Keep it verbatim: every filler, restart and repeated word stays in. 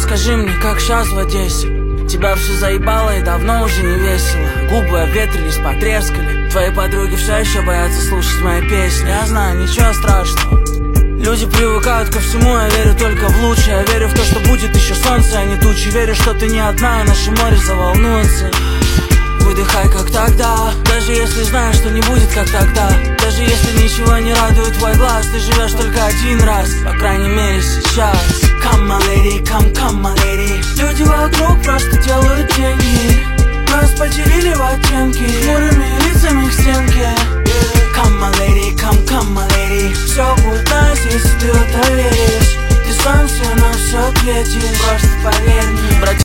скажи мне, как сейчас в Одессе? Тебя все заебало и давно уже не весело. Губы обветрились, потрескали. Твои подруги все еще боятся слушать мои песни. Я знаю, ничего страшного. Люди привыкают ко всему, я верю только в лучшее. Я верю в то, что будет еще солнце, а не тучи. Верю, что ты не одна, и наше море заволнуется. Выдыхай, как тогда, даже если знаешь, что не будет, как тогда. Даже если ничего не радует твой глаз, ты живешь только один раз, по крайней мере сейчас. Come my lady, come, come my lady. Люди вокруг просто делают